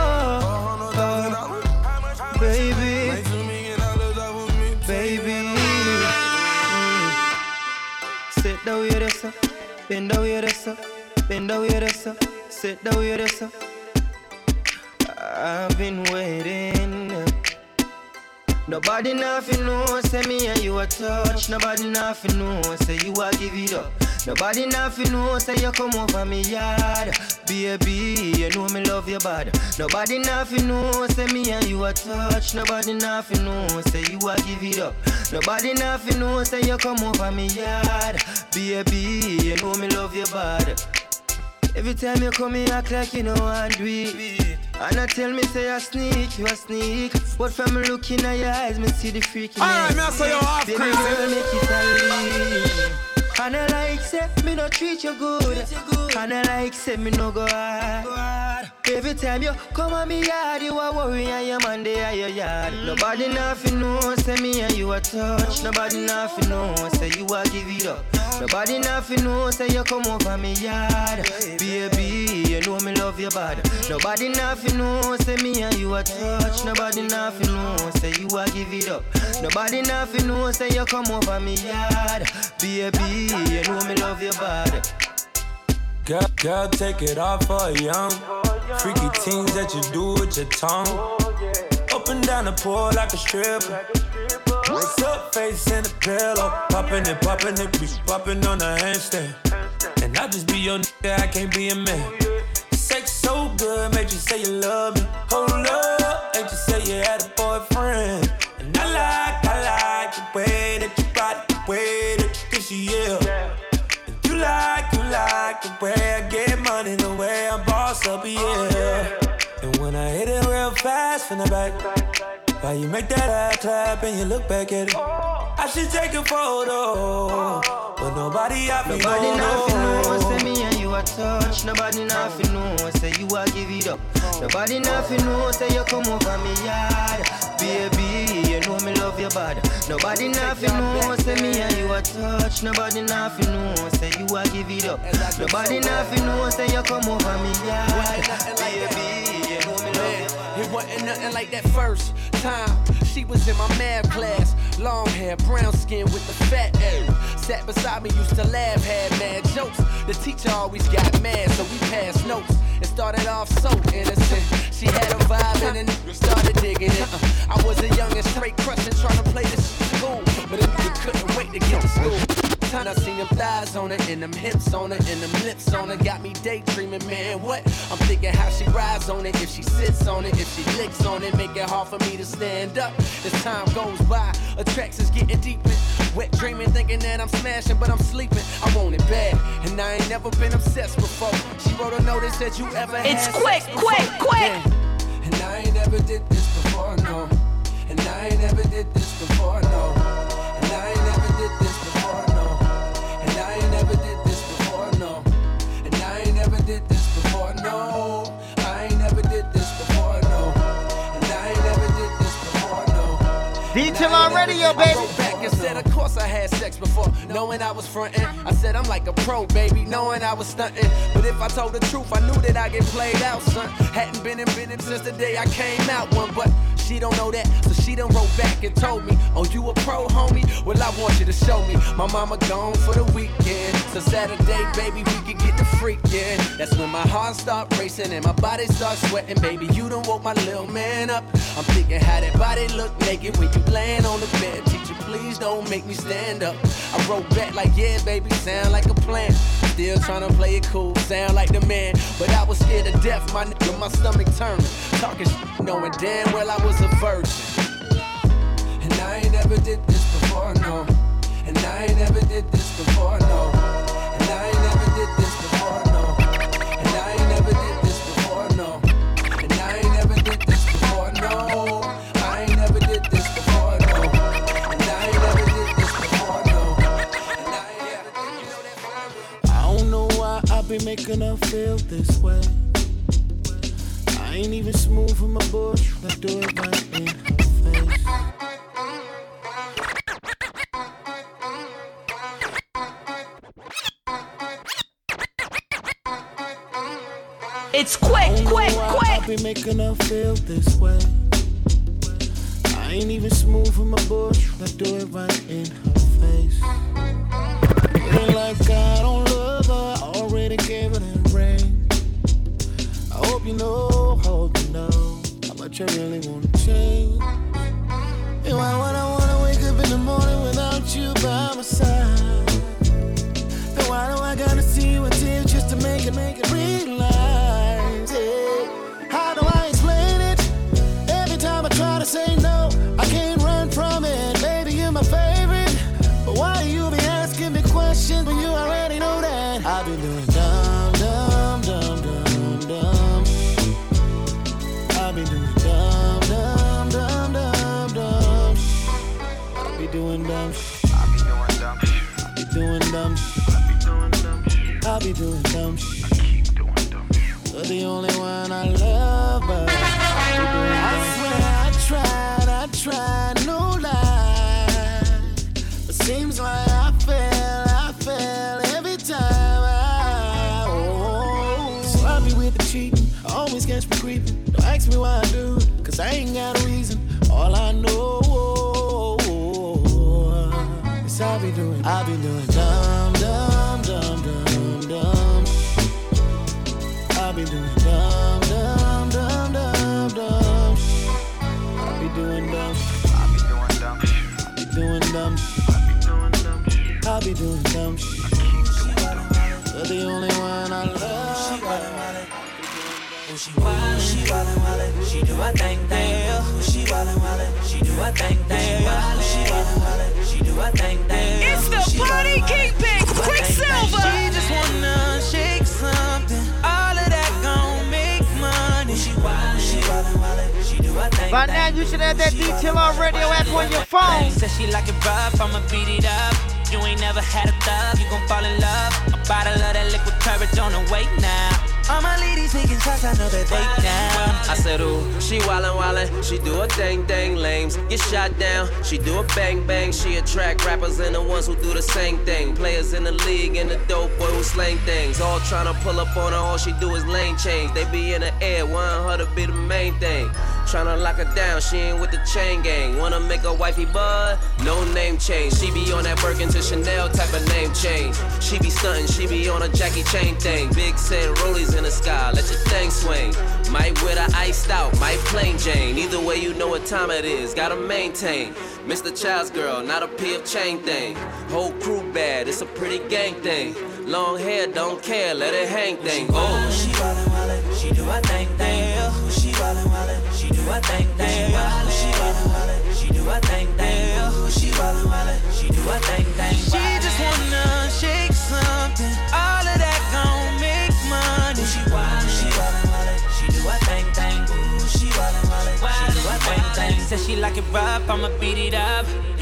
uh, baby, baby. Sit down with us, bend down with us, bend down with us, sit down with us. I've been waiting. Nobody nothing know, say me and you a touch. Nobody nothing know, say you a give it up. Nobody nothing know, say you come over me yard. Baby, you know me love you bad. Nobody nothing know, say me and you a touch. Nobody nothing know, say you a give it up. Nobody nothing know, say you come over me yard. Baby, you know me love you bad. Every time you come here, act like you know I do it. And I tell me say I sneak, you a sneak. But from me looking at your eyes, me see the freakiness. Alright, me I say you half Baby, crazy. girl, make it a leave. And I like say me no treat you good. And I like say me no go hard. Every time you come on me yard, you a worry and your man dey at your yard. Nobody nothing know, say me and you a touch. Nobody nothing know, say you a give it up. Nobody nothing know, say you come over me yard. Baby, you know me love you bad. Nobody nothing know, say me and you a touch. Nobody nothing know, say you a give it up. Nobody nothing know, say you come over me yard. Baby, you know me love you bad. Girl, girl, take it off for a young. Freaky things that you do with your tongue. Up and down the pool like a stripper. What's up, face in the pillow. Popping it, popping it, be popping on the handstand. And I just be your nigga, I can't be a man. Sex so good, made you say you love me. Hold up, ain't you say you had a boyfriend. And I like, I like the way that you body, the way that you kiss you, yeah. And you like, you like the way I get money, the way I boss up, yeah. And when I hit it real fast from the back, why you make that ass clap and you look back at it? I should take a photo, but nobody I feel Nobody no, nothing no. know, say me and you a touch. Nobody nothing know, say you a give it up. Nobody nothing know, say you come over me yard. Baby, you know me love you bad. Nobody nothing know, say me and you a touch. Nobody nothing know, say you a give it up. Nobody nothing know, say you come over me yard. Baby, you know me love you bad. It wasn't nothing like that first time. She was in my math class. Long hair, brown skin with the fat ass. Sat beside me, used to laugh, had mad jokes. The teacher always got mad, so we passed notes. It started off so innocent. She had a vibe and then started digging it. Uh, I was a young and straight crushing, trying to play this school. But it, it couldn't wait to get to school. Time I seen them thighs on her, and them hips on her, and them lips on her. Got me daydreaming, man, what? I'm thinking how she rides on it, if she sits on it, if she licks on it, make it hard for me to stand up. As time goes by, attractions getting deeper. Wet dreaming, thinking that I'm smashing, but I'm sleeping. I want it bad, and I ain't never been obsessed before. She wrote a note that said you ever had It's sex quick, before? quick, quick. Yeah. And I ain't never did this before, no. And I ain't never did this before, no. And I ain't never did this before, no. And I ain't never did this before, no. And I ain't never did this before, no. I ain't never did this before, no. And I ain't never did this before, no. Detail on radio, baby. I wrote back and said, of course I had sex before, knowing I was frontin'. I said I'm like a pro, baby, knowing I was stuntin'. But if I told the truth, I knew that I get played out, son. Hadn't been in business since the day I came out one, but she she don't know that, so she done wrote back and told me, oh, you a pro, homie? Well, I want you to show me. My mama gone for the weekend, so Saturday, baby, we can get the freakin'. That's when my heart start racing and my body start sweating. Baby, you done woke my little man up. I'm thinking how that body look naked when you laying on the bed. Teacher, please don't make me stand up. I wrote back like, yeah, baby, sound like a plan. Still tryna play it cool, sound like the man. But I was scared to death, my nigga, my stomach turned. Talking shit, knowing damn well I was a virgin. And I ain't never did this before, no. And I ain't never did this before, no. And I ain't never did this before, no. And I ain't never did this before, no. And I ain't never did this before, no. I ain't never did this before, no. And I ain't never did this before, no. And I ain't never did, you know that forever. I don't know why I be making her feel this way. I ain't even smooth in my bush, I do it right in her face. It's quick, quick, quick. I be making her feel this way. I ain't even smooth in my bush, I do it right in her face. It ain't like I don't love her, I already gave her that ring. I hope you know, hope you know how much I really wanna change. And why would I wanna wake up in the morning without you by my side? And why do I gotta see you in tears just to make it, make it realize it? How do I explain it? Every time I try to say no, I can't run from it. Baby, you're my favorite, but why you be asking me questions when you already know that? I've been doing dumb, dumb, dumb, dumb, dumb. I've been doing dumb, dumb, dumb, dumb, dumb. I'll be doing dumb. I'll be doing dumb. I'll be doing dumb. I'll be doing dumb shit. I keep doing dumb shit. You're the only one I love, but I swear I tried, I tried, no lie. But seems like I fail, I fail every time I, oh. So I be with the cheating, always catch me creeping. Don't ask me why I do it, cause I ain't got a reason. All I know is I be doing, I be doing dumb, dumb, dumb, dumb. I'll be doing dumb, dumb, dumb, dumb, dumb. I'll be doing dumb. I'll be doing dumb. I'll be doing dumb. I'll be doing dumb. You're the only one I love. She wildin', she wildin', wildin', she do her thing, thing. She wildin', wildin', she do her thing, thing. She wildin', wildin', she do her thing, thing. It's the party kingpin, Quicksilver. She just wanna shake something. All of that gon' make money. She wildin', she wildin', wildin', she do her thing. By now you should have that detail on radio app on your phone. Said she like it rough, I'ma beat it up. You ain't never had a thug, you gon' fall in love. A bottle of that liquid courage on the way now. All my ladies taking shots, I know that they down. I said, ooh, she wildin', wildin', she do a thing, thing, lames get shot down. She do a bang, bang, she attract rappers and the ones who do the same thing. Players in the league and the dope boy who slang things. All tryna pull up on her, all she do is lane change. They be in the air, want her to be the main thing. Tryna lock her down, she ain't with the chain gang. Wanna make her wifey bud, no name change. She be on that Birkin to Chanel type of name change. She be stuntin', she be on a Jackie Chain thing. Big said rollies in the sky, let your thing swing. Might with her iced out, might plain Jane. Either way you know what time it is, gotta maintain. Mister Child's girl, not a P F chain thing. Whole crew bad, it's a pretty gang thing. Long hair, don't care, let it hang thing. Oh, she wildin', wildin', she do her thing, thing. She wildin', wildin', she do her thing, thing. She wildin', wildin', she do her thing, thing. She wildin', wildin', she do her thing, thing. She just wanna shake something. All of that gon' make money. She wildin', she wildin', wildin', she do her thing, thing. She wildin', wildin', she do her thing, thing. Said she like it rough, I'ma beat it up.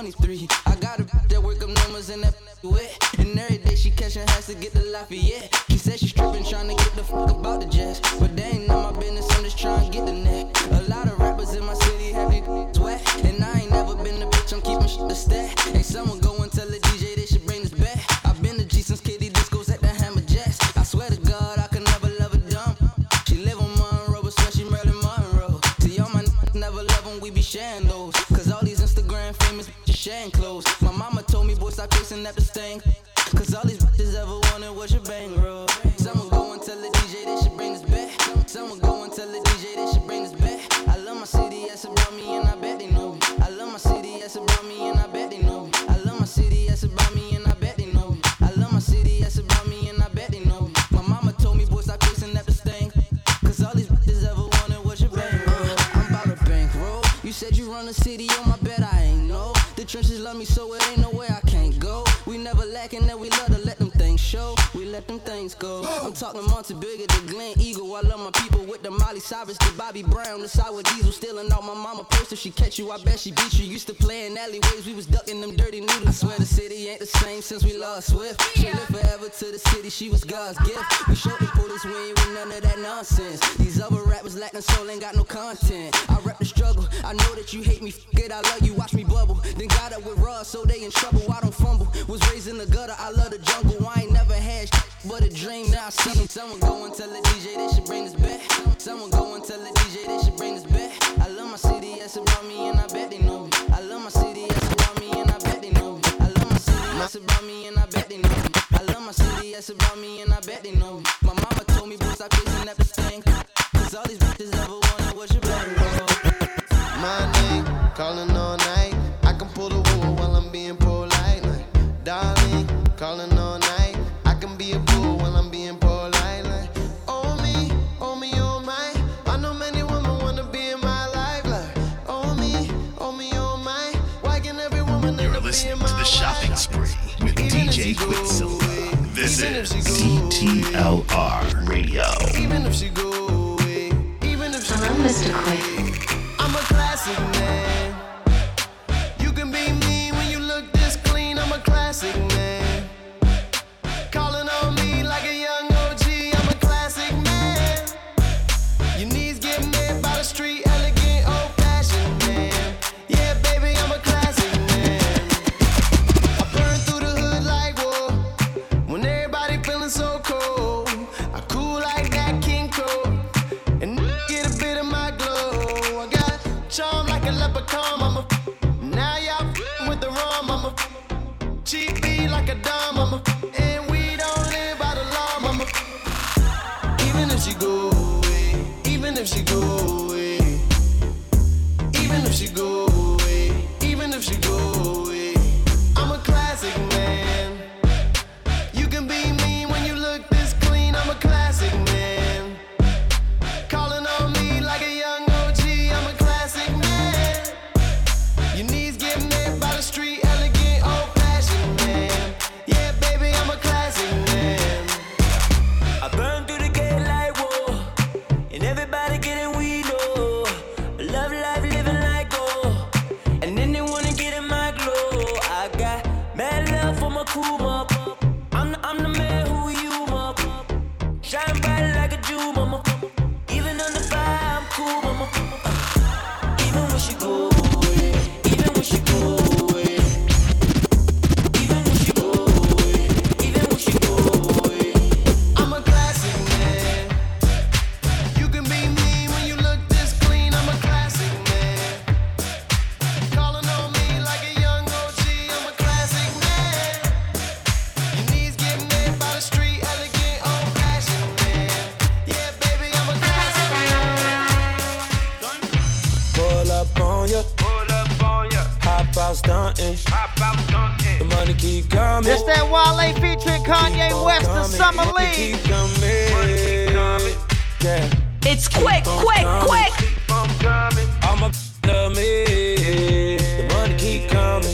twenty-three. I got a that work up numbers and that wet. And every day she catching has to get the Lafayette. She said she stripping, trying to get the fuck about the jazz. But they ain't none of my business, I'm just trying to get the neck. A lot of rappers in my city have these wet. And I ain't never been the bitch, I'm keeping shit to stat. Hey, someone go and tell the D J they should bring this back. I've been to G since Kitty Discos at the Hammer Jacks. I swear to God, I could never love a dumb. She live on Monroe, but swear she Marilyn Monroe. See, all my n- never love when we be sharing those. Cause all these Instagram famous bitches sharing clothes. My mama told me, boy, stop chasing after sting. Cause all these bitches ever wanted was your bankroll. Someone go and tell the D J they should bring this back. Someone go and tell the D J they should bring this back. I love my city, that's about me, and I bet they know me. I love my city, that's about me, and I bet they know me. I love my city, that's about me, and I bet they know me. I love my city, that's about me, and I bet they know me. My mama told me, boy, stop chasing after sting. Cause all these bitches ever wanted was your bankroll. I'm about a bankroll. You said you run the city, on my bet I ain't know. The trenches love me, so it ain't no way I can't go. We never lacking that we love to let them things show. We let them things go. I'm talking Monte Bigger, the Glen Eagle. I love my people with the Molly Cyrus, the Bobby Brown, the Sour Diesel. Stealing out my mama purse. If she catch you, I bet she beat you. Used to play in alleyways, we was ducking them dirty noodles. I swear the city ain't the same since we lost Swift. She lived forever to the city, she was God's gift. We showed the police we ain't with none of that nonsense. These other rappers lacking soul, ain't got no content. I rep the struggle, I know that you hate me, f it, I love you, watch me bubble. Then got up with Ross, so they in trouble, I don't fumble. Was raised in the gutter, I love the jungle. I ain't never had sh but a dream, now I see them. Someone go and tell the D J they should bring this back. Someone go and tell the D J they should bring this back. I love my city, that's about me, and I bet they know me. I love my city, that's about me, and I bet they know me. I love my city, that's about me, and I bet they know me. I love my city, that's about me, and I bet they know me. My mama told me, boy, stop chasing that thing. Cause all these bitches ever wanted was your back. My name, calling all night. I can pull the wool while I'm being polite. Like, darling, calling all night. I can be a fool while I'm being polite. Like, oh me, oh me, oh my. I know many women wanna be in my life. Like, oh me, oh me, oh my. Why can every woman You're listening to The Shopping Spree with D J Quicksilver. This is D T L R Radio. Even if she go away, even if she I'm Mister Quick. I'm a classic man. You can be mean when you look this clean. I'm a classic man. Calling on me like a young O G. I'm a classic man. Your knees get made by the street, elegant, old-fashioned man. Yeah, baby, I'm a classic man. I burn through the hood like whoa. When everybody feeling so cold, I cool like that King Cole. And get a bit of my glow. I got charm like a leprechaun. I'm a now y'all f***ing with the rum. I'm a cheap beat like a dumb. I'm a and we don't live by the law. I'm a even if she go away, even if she go away, even if she go away, even if she go away, I'm a classic man. You can be mean when you look this clean. I'm a classic man. Calling on me like a young O G. I'm a classic man. Your knees get made by the street, elegant, old-fashioned man. Yeah, baby, I'm a classic man. I burn through the gate like whoa, and everybody getting weed, oh. I love life, living like gold, and then they wanna get in my glow. I got mad love for my crew, mama. I'm the, I'm the man who you, mama. Shine bright like a Jew, mama. Even on the fire, I'm cool, mama. Uh, even when she go away, even when she go away, even when she go away, even when she go away. I'm a classic man. You can be mean when you look this clean. I'm a classic man. Calling on me like a young O G. I'm a classic man. Your knees get made by the street, elegant, old-fashioned man. Yeah, baby, I'm a classic man. Pull up on ya, Pull up on ya. hop out stunting. Pop out stunting. The money keep coming. It's that Wale featuring Kanye West and Summer Money Lee. keep coming. Yeah. It's quick, quick, quick. I'm coming. All my love me. The money keep coming.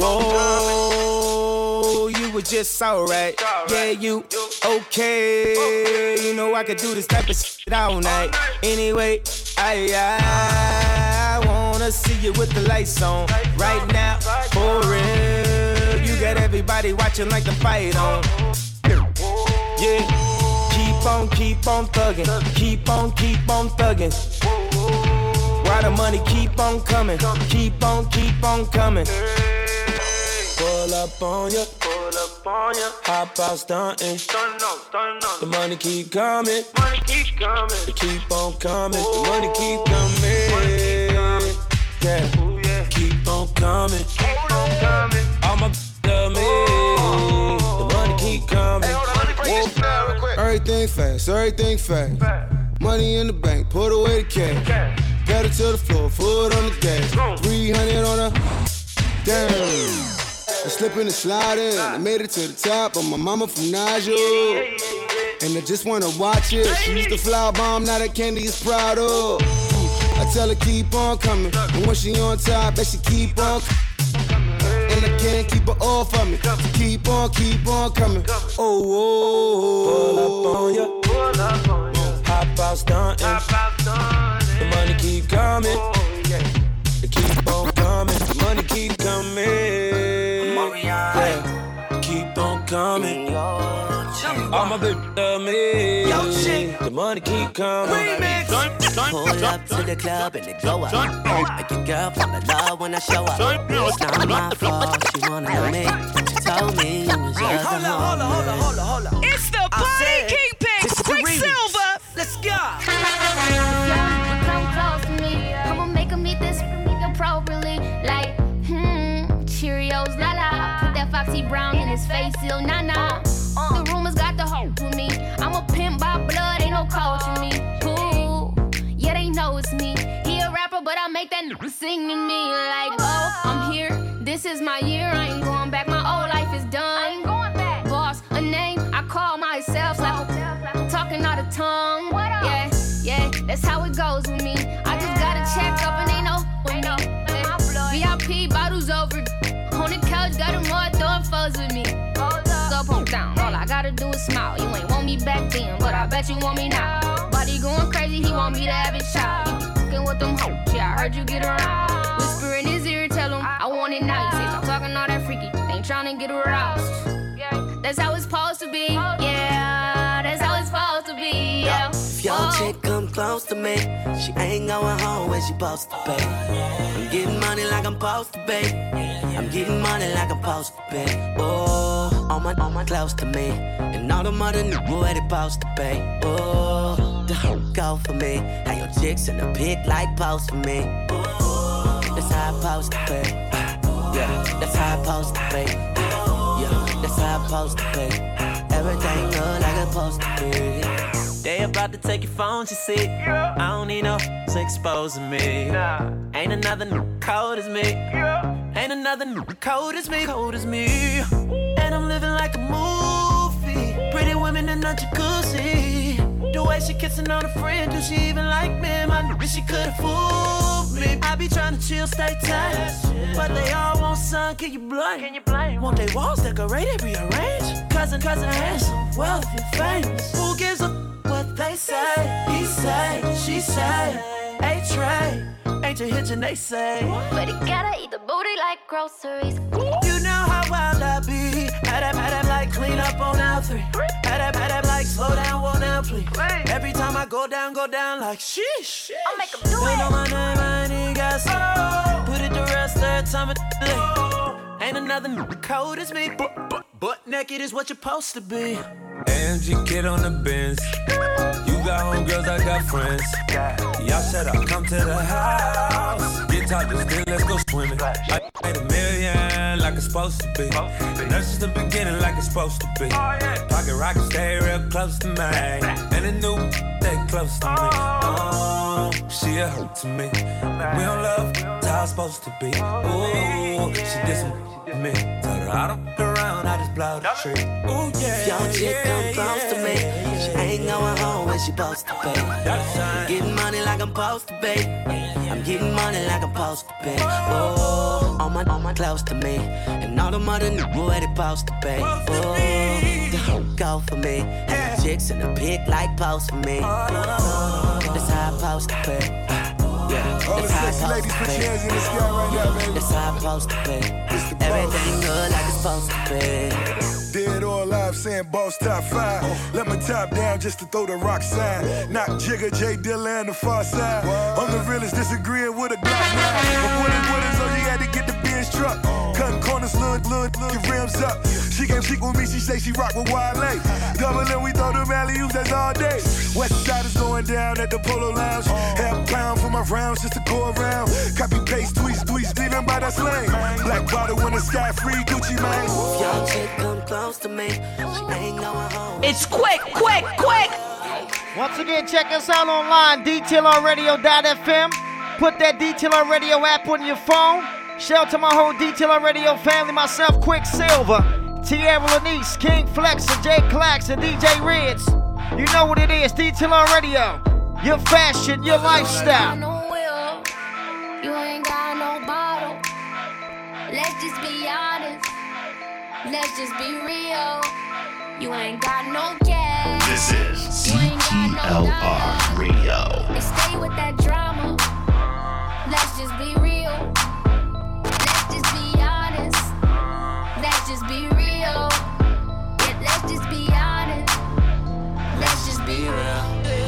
Whoa, you were just alright. Yeah, you okay. You know I could do this type of shit all night. Anyway, I, I wanna wanna see you with the lights on. Right now, for real. You got everybody watching like the fight on. Yeah. Keep on, keep on thugging. Keep on, keep on thugging. Why the money keep on coming? Keep on, keep on coming. Pull up on ya. Pull up on ya. Hop out stunting. Stun up, stun up. The money keep coming. Money keep coming. It keep on coming. The money keep coming. Money keep coming. Yeah. Ooh, yeah. Keep on coming. Keep on coming. All my love me. The money keep coming. Everything fast, everything fast. Money in the bank, put away the cash. Pedal to the floor, foot on the gas. three hundred on a damn. I slipping and sliding. I made it to the top of my mama from Nigel. And I just wanna watch it. She used to fly bomb, now that Candy is proud of. I tell her keep on coming. And when she on top, bet she keep on coming. And I can't keep her off of me. So keep on, keep on coming. Oh, oh, oh. Pull up on ya. Pull up on ya. Hop out stunting. The money keep coming. It keep on coming. The money keep coming. Yeah. Keep on coming. All my bitch love me. The money keep coming. Pull up to the club and they glow up. Make your girl fall in love when I show up. It's not my fault, she wanna know me. She told me you was just a Hold up, hold up, hold up, hold up, hold up. It's the Party Kingpin, Quicksilver. Let's go. Yeah, come close to me. I'ma make him eat this appropriately. Like, hmm, Cheerios, la la. Put that Foxy Brown in his face, still nah nah. The rumors got the hope with me. I'm a pimp by blood, ain't no culture me. Ooh, yeah, they know it's me. He a rapper, but I make that n- sing to me. Like, oh, I'm here. This is my year. I ain't going back. My old life is done. I ain't going back. Boss, a name I call myself. Like, talking out of tongue. Yeah, yeah, that's how it goes with me. I just gotta check up and ain't no with me. Yeah. V I P bottles over. On the couch, got them more throwing foes with me. Go pump down, all I gotta do is smile. You ain't want me back then, but I bet you want me now. Body going crazy, he want me to have his child. You be fucking with them hoes, yeah, I heard you get around. Whisper in his ear, tell him I want it now. You say stop talking all that freaky, ain't tryna get aroused. That's how it's supposed to be, yeah. That's how it's supposed to be, yeah. If your chick come close to me, she ain't going home when she supposed to pay. I'm getting money like I'm supposed to pay. I'm getting money like I'm supposed to pay. Oh, all my, all my close to me. And all the mother niggas where they supposed to pay. Oh, the hoe go for me. How your chicks in the pic like post for me. Oh, that's how I supposed to pay. Yeah, that's how I supposed to pay. Yeah, that's how I supposed to pay. Everything look like it's supposed to be. They about to take your phone, you see. Yeah. I don't need no to exposing me. Nah. Ain't another n- cold as me. Yeah. Ain't another n- cold as me. Cold as me. Ooh. And I'm living like a movie. Pretty women in a jacuzzi. The way she kissing on a friend, do she even like me? My n- she could've fooled me. I be trying to chill, stay tight, but they all want sun. Can you blame? Can you blame? Want they walls decorated, rearranged? Cousin, cousin, handsome, wealthy, famous. Who gives a what they say? He say, she say, A-Tray, ain't you hitching, they say. But he gotta eat the booty like groceries. You know how wild I be. Had that, had that like clean up on L three. Had that, had that like slow down, won't down, please. Every time I go down, go down like sheesh. I'll make him do they it. know my name, I ain't even got some. Put it to rest every time it delay. Ain't another n- cold as me. But, but, butt naked is what you're supposed to be. A M G kid on the Benz. You got homegirls, I got friends. Y'all shut up, come to the house. Get talk to still, let's go swimming. I made a million like it's supposed to be. And that's just the beginning like it's supposed to be. Pocket rocket, stay real close to me. And the new stay close to me. Oh, she a hurt to me. We don't love, that's how it's supposed to be. Ooh, she did some to me. Told her I don't look around, I just blow the tree. Ooh, yeah. If your chick come close to me, she ain't going home when she supposed to pay. I'm getting money like I'm supposed to pay. I'm getting money like I'm supposed to pay. Oh, all my, all my close to me. And all the mother niggas where they supposed to pay. Oh, the hoe go for me. And the chicks in the pic like post for me. Oh, that's how I supposed to pay. Yeah, All the that's how sexy I'm ladies, supposed put to your hands in the be. sky right now, baby. That's how I'm supposed to be. Everything good like it's supposed to be. Dead or alive, saying boss top five. Let my top down just to throw the rock sign. Knock Jigga, J Dilla, and the far side. I'm the realest, disagreeing with a Glock nine. But what it, what it, so you had to get the Benz truck. Cutting corners, look, look, look, your rims up. She came cheek with me, she say she rock with Wale. Double and we throw them alley-oops, that's all day. West side is going down at the Polo Lounge. Half pound for my rounds just to go around. Copy paste, tweets, tweets, leaving by that slang. Black bottle in the sky, free Gucci, man. Y'all chick come close to me. She ain't going home. It's quick, quick, quick. Once again, check us out online, D T L R radio dot F M. Put that D T L R Radio app on your phone. Shout out to my whole D T L R Radio family, myself, Quicksilver, Tierra Lanice, King Flex, and Jay Clax, and D J Rids. You know what it is, D T L R Radio. Your fashion, your lifestyle. You ain't got no bottle. Let's just be honest. Let's just be real. You ain't got no gas. This is D T L R Radio. They stay with that drama. Let's just be real. Let's just be honest. Let's just be real. Yeah, let's just be honest. Let's just be real.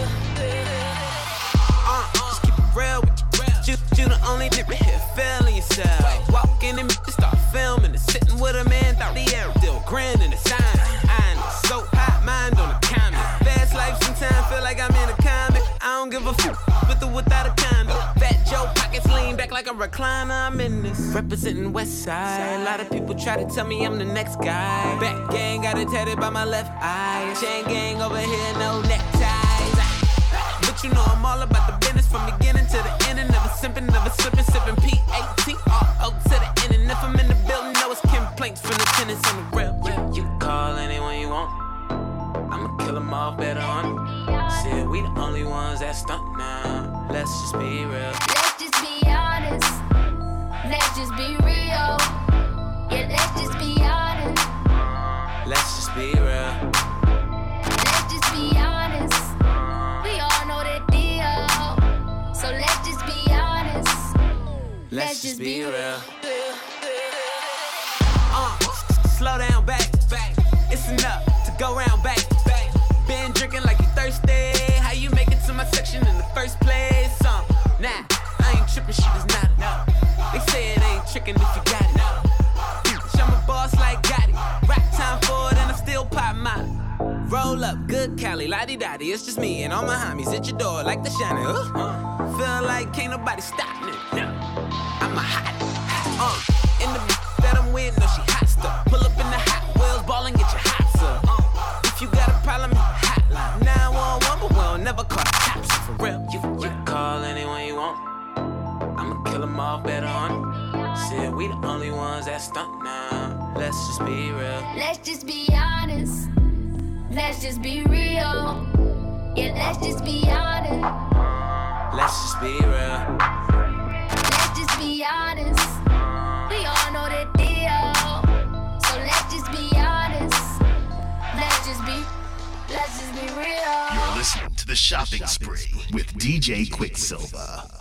Uh, just keep it real with you. You, you the only nigga here feeling yourself. Walk in and start filming and sitting with a man, thought the air still grinning the sign. I'm so hot, mind on the comment. Fast life sometimes feel like I'm in a comic. I don't give a fuck with or without a condo. Fat Joe pockets lean back like a recliner. I'm in this representing West Side. A lot of people try to tell me I'm the next guy. Back gang got it tatted by my left eye. Chain gang over here, no neckties. But you know I'm all about the business from beginning to the end. And never simping, never slipping, sipping P A T R O to the end. And if I'm in the building, know it's complaints from the tenants on the real. You, you can call anyone you want. I'ma kill them all better on it. Said we the only ones that stunt now. Let's just be real. Let's just be honest. Let's just be real. Yeah, let's just be honest. Let's just be real. Let's just be honest. We all know the deal. So let's just be honest. Let's just be real. Uh, slow down, back, back. It's enough to go round, back, back. Been drinking like you thirsty. How you make it to my section in the first place? Uh, nah, I ain't tripping, shit is not enough. They say it ain't tricking if you got it. I'm a boss like Gotti. Rap time for it and I still pop mine. Roll up, good Cali, lottie-dottie. It's just me and all my homies at your door like the shiny. Uh, feel like can't nobody stop me. I'm a hot, uh, in the that I'm with, no, she hot stuff. Pull up in the Hot Wheels, ball and get your hots up. Uh, if you got a problem, hotline nine one one, but we'll never call the cops for real. You, you can call anyone you want. I'ma kill them all better on it. Said we the only ones that stunt now. Let's just be real. Let's just be honest. Let's just be real. Yeah, let's just be honest. Let's just be real. Let's just be honest. We all know the deal. So let's just be honest. Let's just be, let's just be real. You're listening to The Shopping Spree with D J Quicksilver.